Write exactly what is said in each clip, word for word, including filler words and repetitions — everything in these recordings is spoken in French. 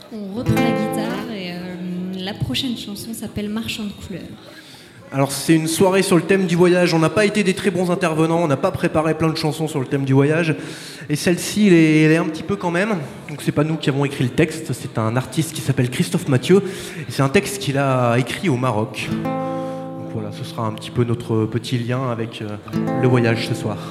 On reprend la guitare et euh, la prochaine chanson s'appelle Marchand de couleurs. Alors c'est une soirée sur le thème du voyage, on n'a pas été des très bons intervenants, on n'a pas préparé plein de chansons sur le thème du voyage, et celle-ci elle est, elle est un petit peu quand même, donc c'est pas nous qui avons écrit le texte, c'est un artiste qui s'appelle Christophe Mathieu, et c'est un texte qu'il a écrit au Maroc. Donc voilà, ce sera un petit peu notre petit lien avec euh, le voyage ce soir.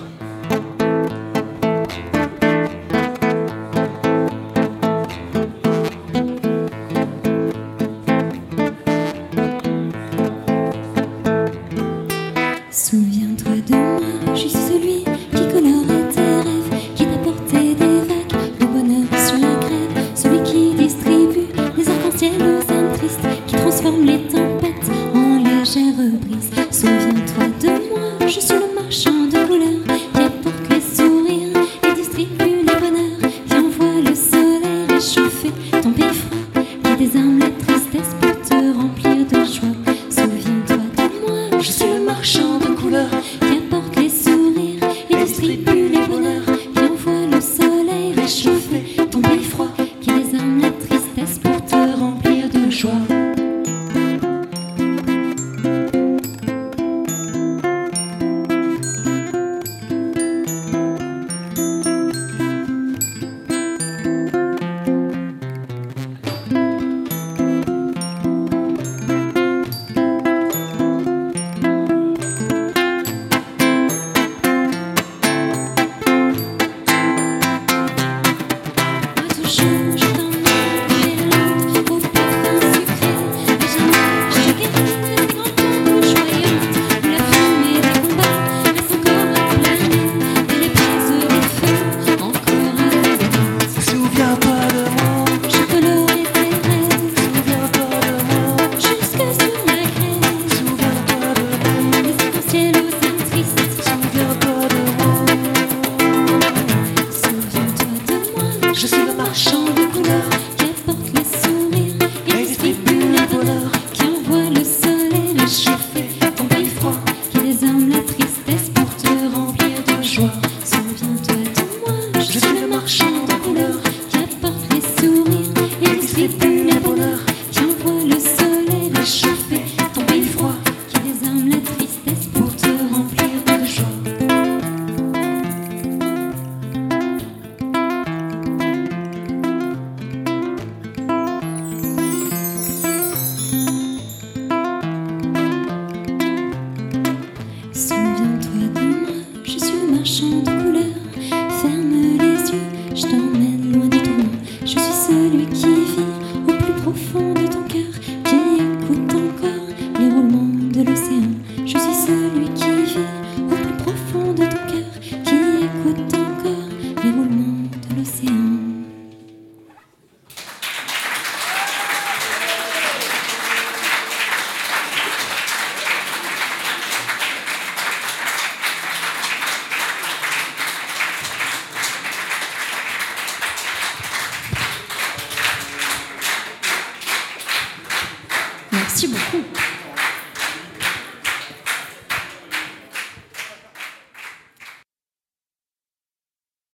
Souviens-toi de moi, je suis celui qui colorait tes rêves, qui t'a porté des vagues de bonheur sur la grève, celui qui distribue des arcs-en-ciel aux âmes tristes, qui transforme les tempêtes en légères brises. Souviens-toi de moi, je suis le marchand de couleurs, qui apporte les sourires et distribue les bonheurs, qui envoie le soleil réchauffer ton pays froid, qui désarme la tristesse pour te remplir de joie. Souviens-toi de moi, je suis le marchand de couleurs, qui apporte les sourires et distribue les bonheurs, qui envoie le soleil réchauffer ton pays froid, qui désarme la tristesse pour te remplir de joie. Je suis le marchand de couleurs, qui apporte les sourires et distribue les bonheurs, qui envoie le soleil réchauffer ton pays froid, qui désarme la tristesse pour te remplir de joie. Souviens-toi de moi, je suis le marchand de couleurs, qui apporte les sourires et distribue les bonheurs, qui envoie le soleil réchauffer ton pays froid, qui désarme la tristesse pour te remplir de joie. Souviens-toi de moi, je suis le marchand de couleurs. Ferme les yeux, je t'emmène loin des tourments. Je suis celui qui vit au plus profond de ton cœur, qui écoute encore les roulements de l'océan. Je suis celui qui vit au plus profond de ton cœur, qui écoute encore les roulements de l'océan. Merci beaucoup.